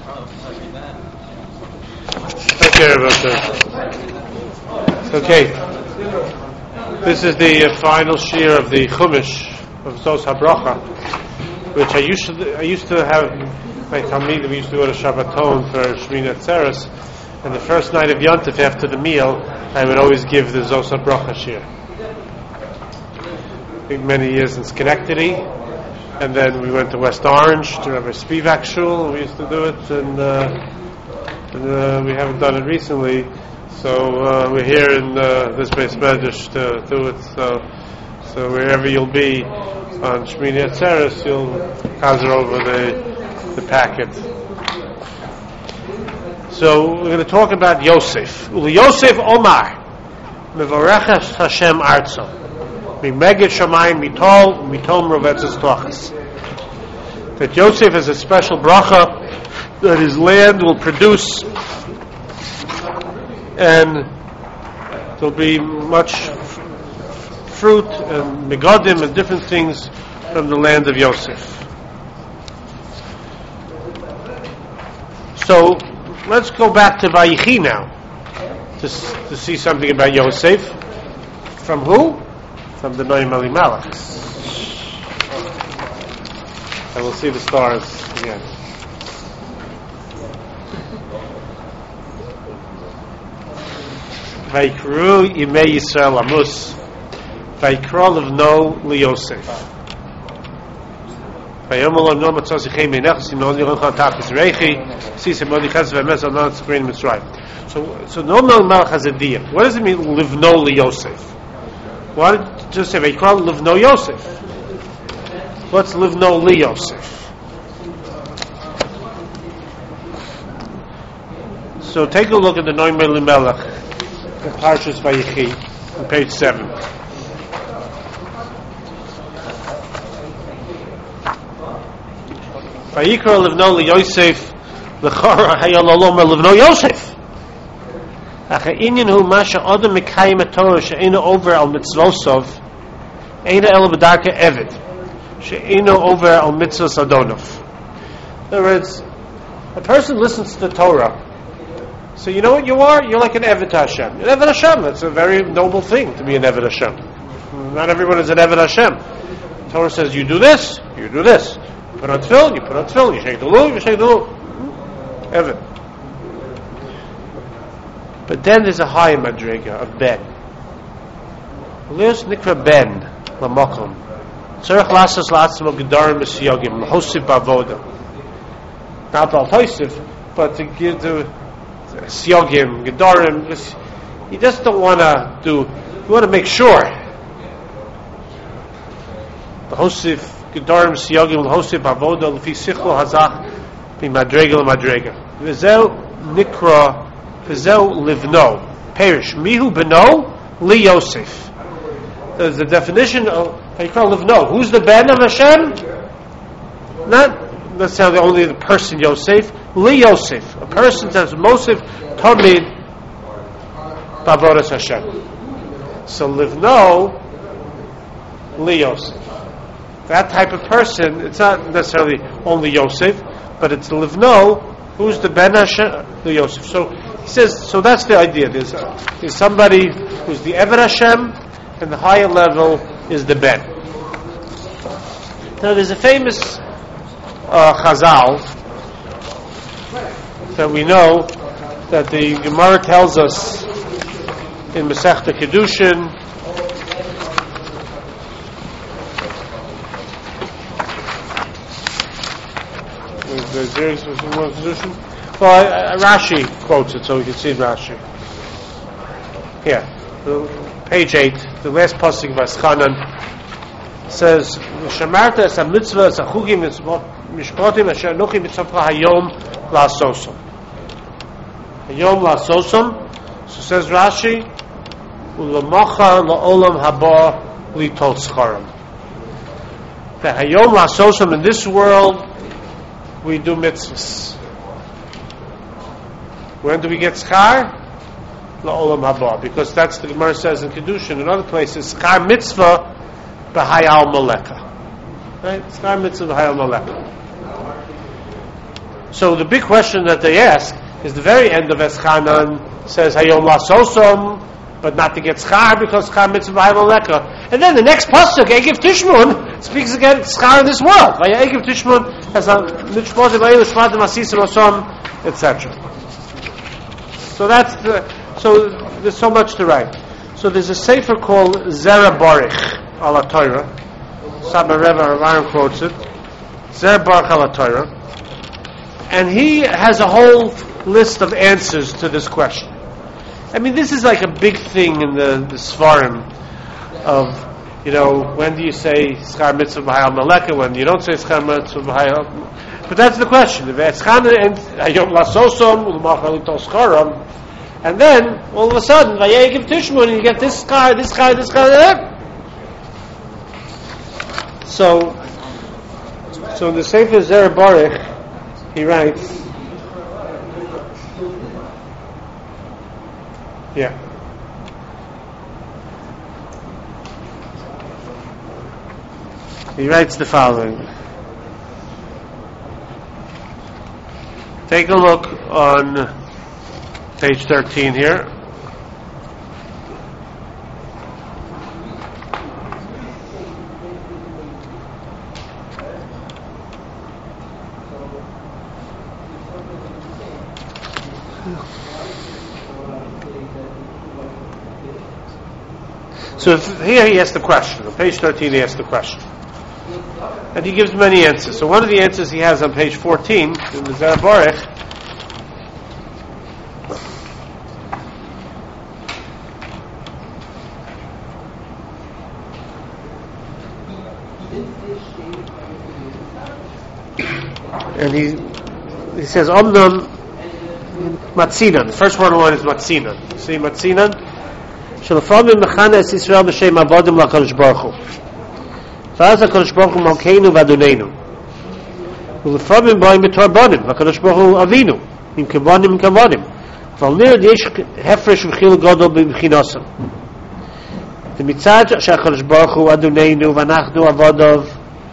Okay, okay. This is the final shir of the Chumash of Zos HaBracha, which I used to have my Talmidim. We used to go to Shabbaton for Shmini Atzeres, and the first night of Yontif after the meal, I would always give the Zos HaBracha shir. I think many years in Schenectady, and then we went to West Orange to Rabbi Spivak Shul. We used to do it, and we haven't done it recently. So we're here in this Beis Medrash to do it. So wherever you'll be on Shmini Atzeres, you'll chazer over the packet. So we're going to talk about Yosef. Yosef Omar, Mevoreches Hashem Arzo, Mimeged Shamayim Mitom Rovetzes Tochas. That Yosef is a special bracha that his land will produce, and there'll be much fruit and megadim and different things from the land of Yosef. So let's go back to Vayichi now to see something about Yosef. From who? From the Noam Elimelech. And we'll see the stars again. Vaikru Yimei Yisrael Amus, Vaikra Livno LiYosef. Vayomol No Matzosichem Meinach Sinon Yiron Tapis Reichi Sisem Modichas Vemes Al Not Spring Mitzrayim. So Noam Elimelech has a deal. What does it mean Livno LiYosef? Why did you just say Vaikra Livno Yosef? What's Livno LiYosef? So take a look at the Noam Elimelech in Parshas Vayichi, on page 7. Vayikra Livno LiYosef, L'chora Hayalolom Livno Yosef. Ha'inyan hu masha Adam Mikayim HaTorah she'ena over al mitzvosov, ena el b'darka Eved, she'ena over al mitzvos Adonov. In other words, a person listens to the Torah. So you know what you are? You're like an Eved Hashem. An Eved Hashem, that's a very noble thing to be an Eved Hashem. Not everyone is an Eved Hashem. The Torah says you do this, you do this. You put on tefillin, you put on tefillin. You shake the lulav, you shake the lulav. Eved. But then there's a higher madriga of Ben. Leos nikra Ben lamakom. Tzarech lasas la'atzmo gedarim b'siyogim l'hosif b'avoda. Not al toisif, but to give the Siyogim, Gedarim, you just don't want to do, you want to make sure. The Hosif, Gedarim, Siyogim, Hosif, Avoda, Lefi Sichlo, Hazach, Bi Madrega, Madrega. Vizeu Nikra, Vizeu Livno, Perish, Mihu Beno, Li Yosef. There's the definition of, how you call Livno. Who's the Ben of Hashem? Not necessarily only the person Yosef, Li Yosef, a person that's Mosif Tamid Bavodas Hashem. So Livno Li Yosef. That type of person, it's not necessarily only Yosef, but it's Livno, who's the Ben Hashem, Li Yosef. So he says, so that's the idea. There's somebody who's the Eved Hashem, and the higher level is the Ben. Now there's a famous Chazal that we know that the Gemara tells us in Masechta Kedushin. Well, Rashi quotes it, so we can see Rashi. Here, page 8, the last pasuk of Vaschanan says, "Shamarta es mitzvah es achugim mishpatim asher nochi mitzvah hayom la'asosom." Hayom la'asosom. So says Rashi, "Ulamacha la'olam haba litol scharam." The hayom la'asosom, in this world we do mitzvahs. When do we get schar? La'olam haba, because that's the Gemara says in Kedushin. In other places, schar mitzvah b'hayal maleka. Right? Schar mitzvah b'hayal maleka. So the big question that they ask is the very end of Eschanan says Hayom Lasosom, but not to get schar because schar mitzvah b'hayom leka. And then the next pasuk, Egiv Tishmun, speaks again schar in this world. Egiv Tishmun has a mitzvot b'ayil shvatim asisim osom, etc. So so there's so much to write. So there's a sefer called Zera Baruch ala Torah. Sabra Reva Aaron quotes it. Zera Baruch ala Torah, and he has a whole list of answers to this question. I mean, this is like a big thing in the Svarim of, when do you say Schar Mitzvah B'Hayal Maleka, when you don't say Schar Mitzvah B'Hayal. But that's the question. And then, all of a sudden, Vayegiv Tishmun, and you get this Schar, this Schar, this Schar. So in the Sefer Zera Baruch, he writes, he writes the following. Take a look on page 13 here. So here he asks the question. On page 13 he asks the question. And he gives many answers. So one of the answers he has on page 14 in the Zera Baruch, and he says Omnam Matzinan. The first word on the line is Matzinan. See Matzinan? Shalafamim mechana es Yisrael b'shem avodim l'Kadosh Baruch Hu. V'az HaKadosh Baruch Hu Malkeinu v'Adoneinu. V'lefamim b'ayim b'torbonim. HaKadosh Baruch Hu Avinu. Im kevonim kevonim. V'alnir yesh hefresh v'chil godol b'bchinosam. V'mitzad she'HaKadosh Baruch Hu Adoneinu v'anachnu avodov.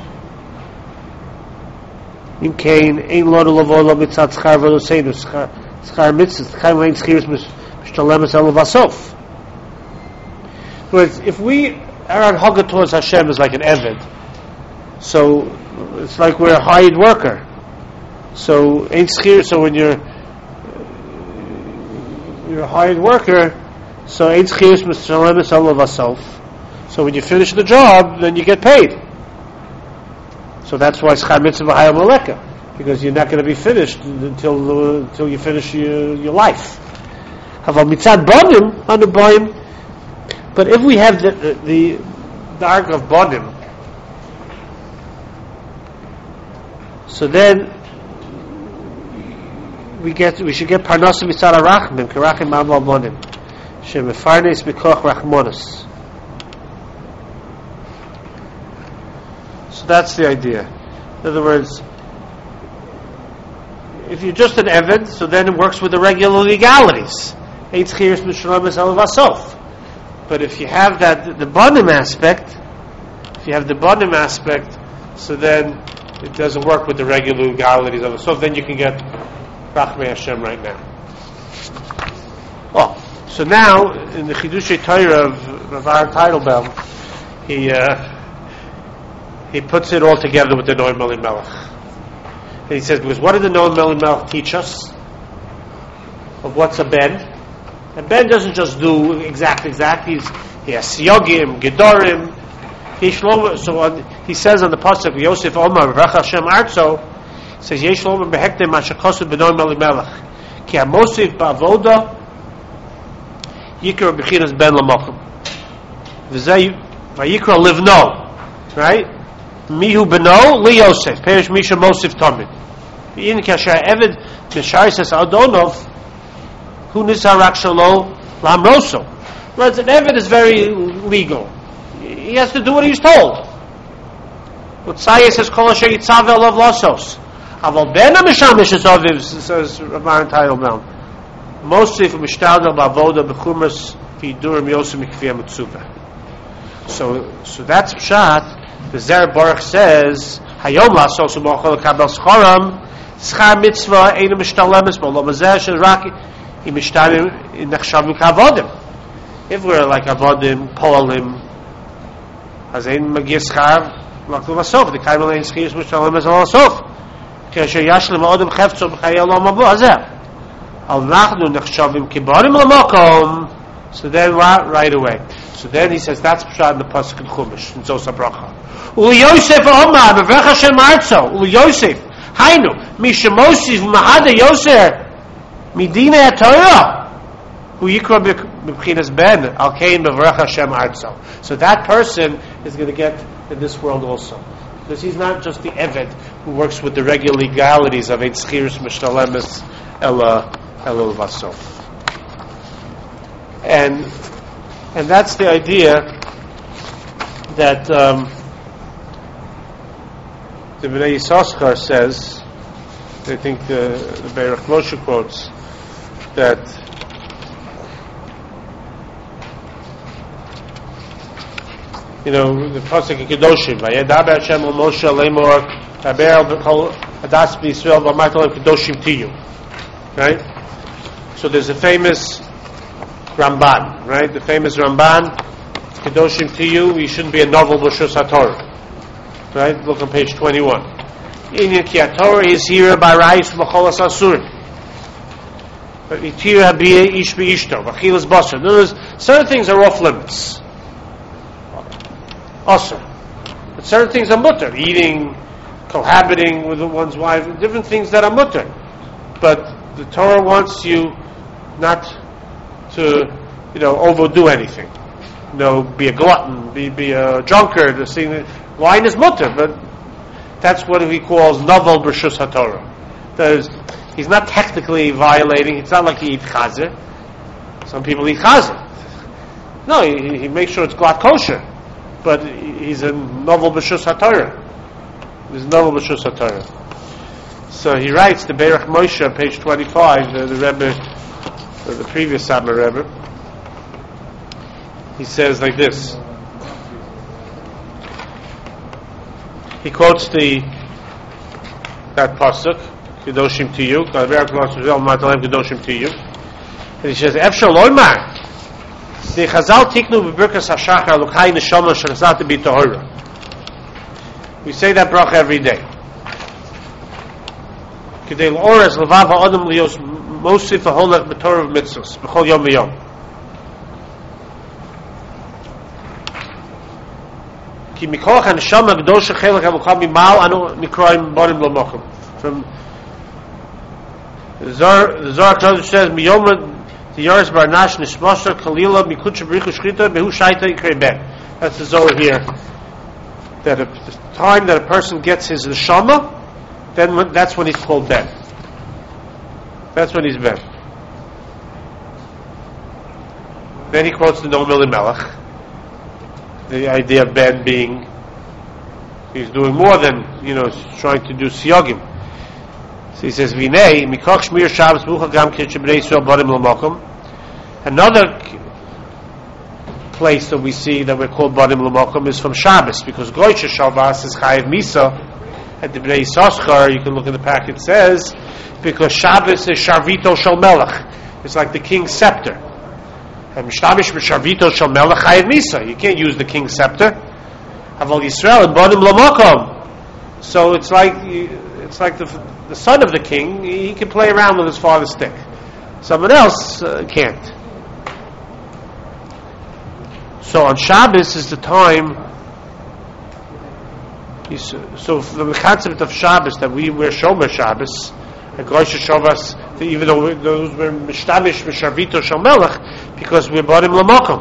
Im kein ein lodu lavolo mitzad schar v'loseinu. Schar mitzvah. Schar vein schiris m'shtalemes elu v'asof. Whereas if we are on Haga towards Hashem is like an Eved, so it's like we're a hired worker. So ain't schir. So when you're a hired worker, so ain't schiris m'shalemes elu v'asof. So when you finish the job, then you get paid. So that's why Schar Mitzvah B'Hayal Maleka, because you're not going to be finished until you finish your life. Haval mitzad bonim anu boim. But if we have the ark of bonim, so then we should get parnasa mitzad arachmim kerachim ma'amal bonim shemefarnes mikoch rachmonos. So that's the idea. In other words, if you're just an Eved, so then it works with the regular legalities. But if you have the bonim aspect, so then it doesn't work with the regular legalities of it. So then you can get Rachmei Hashem right now. Oh, so now in the Chidushei Torah of our Teitelbaum, he puts it all together with the Noam Elimelech. And he says, because what did the Noam Elimelech teach us? Of what's a ben? A ben doesn't just do exact. He has siyogim, gedorim. So he says on the pasuk, Yosef Omar, V'rach Hashem Arzo, he says, Yesh Lomer behektem mashakosud b'Noam Elimelech. Ki hamosif ba'avoda, yikra b'chinas ben l'mokum. V'zeh v'yikra livno. Right? Mihu beno li Yosef. Perish misha mosif tamid. In kasher eved misharis es adonov hu nisarak shalo lamroso. Whereas an eved is very legal. He has to do what he's told. What Sayes says kol asher yitzav elav lasos. Aval ben ha-mishamish es aviv, says Ramar Teitelbaum. Mosif mishtadel ba'avoda b'chumas v'yidurim Yosef mikviyah mitzuvah. So that's pshat. The Zera Baruch says, Hayom lasos u'mochel kabel scharam, Schar mitzvah ein mishtalemes b'olam hazeh shel raki im mishtanim nechshavim kavodim. If we're like avodim, polim, as ein magias schar laklu vasof. The kaimel ein schius mishtalemes al sof. Kasher yashlim odem cheftzom b'chayei olam haba hazeh. Al nachnu nechshavim kibarim l'makom. So then right away. So then he says that's pshat in the pasuk in Chumash in Zos HaBracha. Uli Yosef Omar b'vrech Hashem arzo. Uli Yosef Hainu mishamosiv mahada Yosef midina Torah who yikra b'chinas ben al kein b'vrech Hashem arzo. So that person is going to get in this world also, because he's not just the eved who works with the regular legalities of ein schirus mishtalemes elul vasof. And that's the idea that the Bnei Yissaschar says. I think the Beirach Moshe quotes that the pasuk in Kedoshim, Vayedaber Hashem el Moshe lemor Daber el b'kol hadas b'Yisrael v'amart lem Kedoshim tiyu. Right. So there's a famous Ramban, right? The famous Ramban, Kedoshim Tiyu, you shouldn't be a novel B'Shus HaTorah. Right? Look on page 21. Inyan ki HaTorah is here by Ra'is B'cholas Asur. But Itir Habiyeh Ish B'Ishto, V'chilas Basar. In other words, certain things are off limits. Also. But certain things are mutter. Eating, cohabiting with one's wife, different things that are mutter. But the Torah wants you not to overdo anything. Be a glutton, be a drunkard. Wine is mutter, but that's what he calls novel b'rshus haTorah. That is, he's not technically violating. It's not like he eats chazer. Some people eat chazer. No, he makes sure it's glad kosher, but he's a novel b'rshus haTorah. He's a novel b'rshus haTorah. So he writes the Beirach Moshe, page 25, the Rebbe. The previous Satmar Rebbe, he says like this. He quotes that pasuk, Kedoshim Tiyu, Kedoshim Tiyu, and he says, Efshar loymar, the Chazal tiknu b'birkas hashachar lukai neshama shenasat b'tohara. We say that bracha every day. Kedei l'ores levav ha'odem lios Mosif v'holach b'torah v'mitzvos b'chol yom v'yom. Ki mikoach haneshama v'dosha chelak avukam mimal anu mikroim borim l'mochim. From the Zohar Kodesh says miyom the Yoris Barnash nishmosar kalila mikutcha b'richu shchita behu shaita yikrei ben. That's the Zohar here. That at the time that a person gets his neshama, then that's when he's called ben. That's when he's ben. Then he quotes the Noam Elimelech, the idea of ben being he's doing more than trying to do siyagim. So he says, "Vinei mikoch shmir Shabbos bucha gam kitchen b'nei Yisrael barim l'makom." Another place that we see that we're called barim l'makom is from Shabbos, because Goyche Shabbos is chayiv misa. At the Bnei Yissaschar, you can look in the packet, it says, because Shabbos is Sharvito Shel Melech. It's like the king's scepter. And Mishtamish Sharvito Shel Melech Chayiv Misa. You can't use the king's scepter. Aval Yisrael and Bodim L'Makom. So it's like the son of the king, he can play around with his father's stick. Someone else can't. So on Shabbos is the time. So the concept of Shabbos that we wear Shomer Shabbos and Rosh Shabbos, even though those were Mishtamish Misharvito Shel Melech, because we're Barim L'Makom.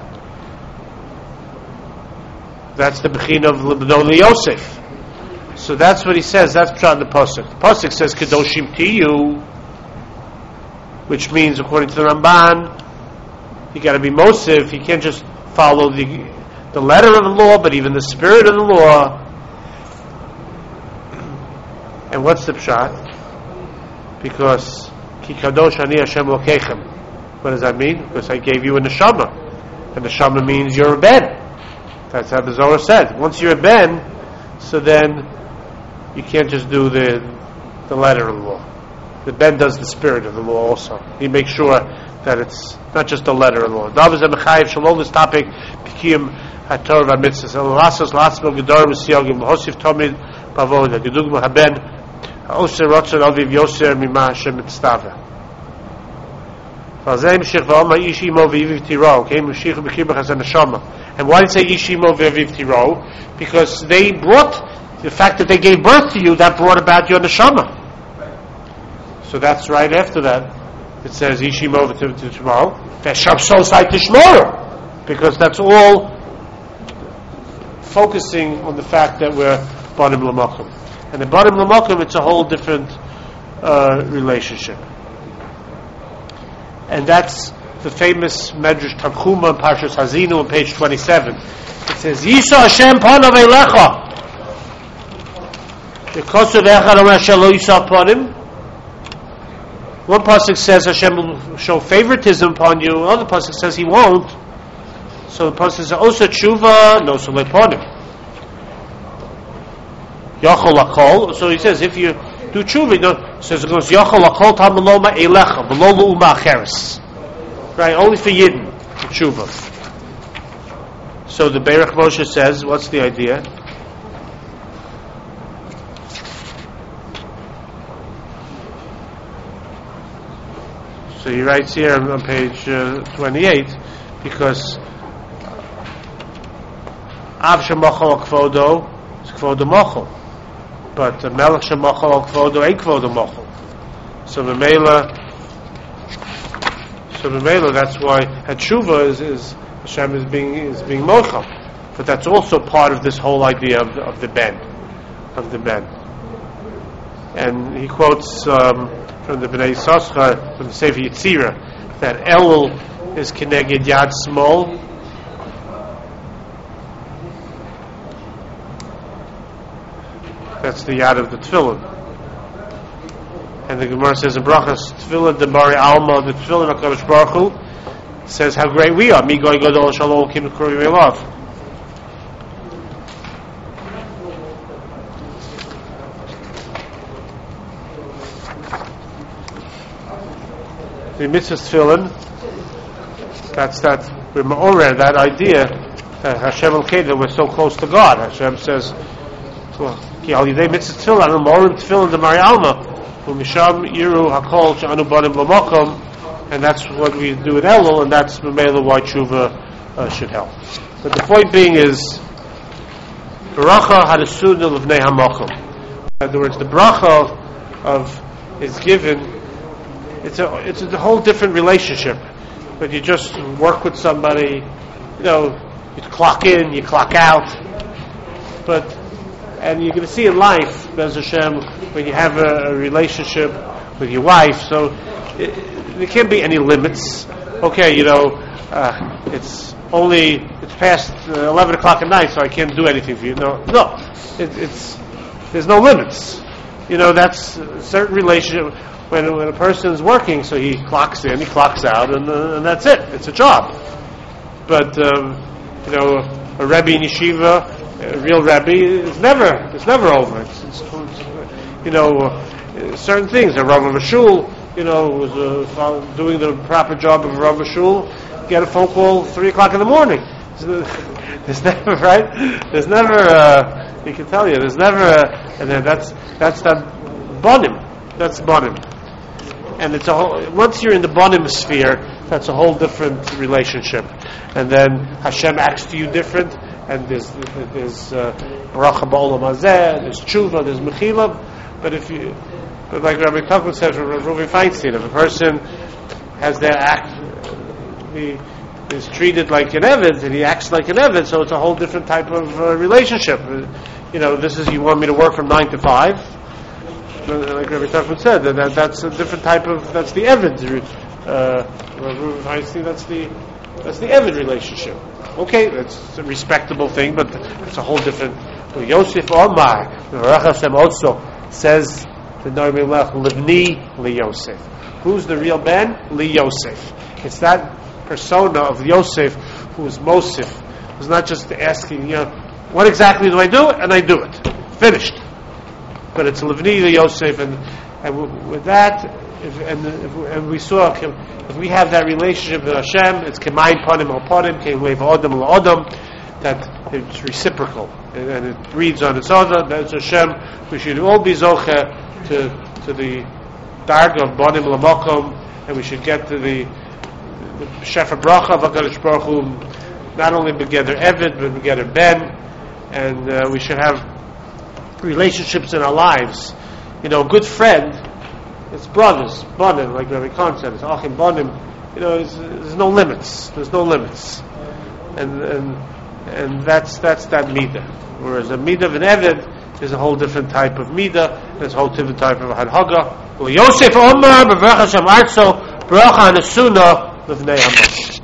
That's the Bechin of Lebedon Yosef. So that's what he says. That's Pshat in the pasuk. The pasuk says Kedoshim Tiyu, which means, according to the Ramban, you got to be Mosif. You can't just follow the letter of the law, but even the spirit of the law. And what's the pshat? Because Ki Kadosh Ani Hashem Lokechem. What does that mean? Because I gave you a neshama, and neshama means you're a ben. That's how the Zohar said. Once you're a ben, so then you can't just do the the letter of the law. The Ben does the spirit of the law also. He makes sure that it's not just the letter of the law. Dav is a mechayev shalom this topic pikiyim haTorah v'mitzvos. Elasos latzmo gedor v'siyogim l'hosif tomid bavoda gedugma haben ha'oser rotzon aviv yoser mima Hashem mitztava. V'alzeh mishich v'alma ish imo v'yiviv tiro. Okay, mishich b'kir b'chazan neshama. And why did it say ish imo v'yiviv tiro? Because they brought the fact that they gave birth to you, that brought about your neshama. So that's right after that. It says Ishim over to tomorrow. Because that's all focusing on the fact that we're Banim L'Makom. And the Banim L'Makom, it's a whole different relationship. And that's the famous Medrash Tanchuma in Parshas Hazinu on page 27. It says, Yisa Hashem Panav Eilecha. Yekosav Echad Omer Shelo Yisa Panim. One pasuk says Hashem will show favoritism upon you. Another pasuk says He won't. So the pasuk says Osa Tshuva No Solei Panim Yachol Lakol. So he says if you do Tshuva, it says it goes Yachol Lakol Tamaloma Eilecha V'Lo L'Uma Acheres. Right, only for Yidden Tshuva. So the Beirach Moshe says, what's the idea? So he writes here on page 28, because Av shemachol al kvodo is kvodo mochel, but Melech shemachol al kvodo ain't kvodo mochel. So Memela, that's why Hatshuva is Hashem is being mochel, but that's also part of this whole idea of the ben. And he quotes from the Bnei Yissaschar, from the Sefer Yetzirah, that Elul is Keneged Yad Smol. That's the Yad of the Tefillin. And the Gemara says in Brachas, Tefillin Demari Alma, the Tefillin HaKadosh Baruch Hu, says how great we are. Mi goy gadol shalom kim kruvi velav. The mitzvah tefillin, that's that we're ma'orer, that idea that Hashem al-Kedar, we're so close to God. Hashem says, Ki al yidei mitzvah tefillin, anu ma'orim tefillin demari alma, u'misham yiru hakol she'anu banim l'mokom, and that's what we do in Elul, and that's Memela why tshuva should help. But the point being is, Baracha hadasuna l'vnei hamokom. In other words, the bracha of is given. It's a whole different relationship. But you just work with somebody, you clock in, you clock out. And you're going to see in life, Bez Hashem, when you have a relationship with your wife, so there can't be any limits. Okay, it's past 11 o'clock at night, so I can't do anything for you. No, there's no limits. That's a certain relationship. When a person is working, so he clocks in, he clocks out, and that's it. It's a job. But a Rebbe in yeshiva, a real Rebbe, it's never over. Certain things. A Rav of a shul, was doing the proper job of a Rav of a shul, get a phone call 3 o'clock in the morning. There's never, right? There's never. He can tell you. There's never. And then that's that bonim. That's bonim. And it's once you're in the bonim sphere, that's a whole different relationship. And then Hashem acts to you different. And there's bracha ba'olam hazeh, there's tshuva, there's mechila. But like Rabbi Tuchman says from Ruvi Feinstein, if a person has their act, he is treated like an Eved, and he acts like an Eved, so it's a whole different type of relationship. This is, you want me to work from 9 to 5. Like Rabbi Tuchman said, that's a different type of, that's the Eved. That's the Eved relationship. Okay, that's a respectable thing, but it's a whole different. Yosef Omar, the Baruch Hashem also says the Nar Melech Livni Li Yosef. Who's the real Ben? Li Yosef. It's that persona of Yosef who is Mosif, who's not just asking, what exactly do I do? And I do it. Finished. but it's Livni the Yosef, and with that, and we saw if we have that relationship with Hashem, it's Kemayin Panim Al Panim, Keilev Odom La Odom, that it's reciprocal and it breeds on its own. That's Hashem. We should all be zocher to the darga of Banim Lamakom, and we should get to the Shefa Bracha of HaKadosh Baruch Hu, not only together Eved, but together Ben, and we should have relationships in our lives. A good friend, it's brothers, Banim, like Rabbi Khan said, it's Achim Banim. There's no limits. There's no limits, and that's that midah. Whereas a midah of an Eved is a whole different type of midah. There's a whole different type of hadhaga. Yosef Omar, B'Vrach Hashem Artso, Bracha Nesuna, L'vnei Hamas.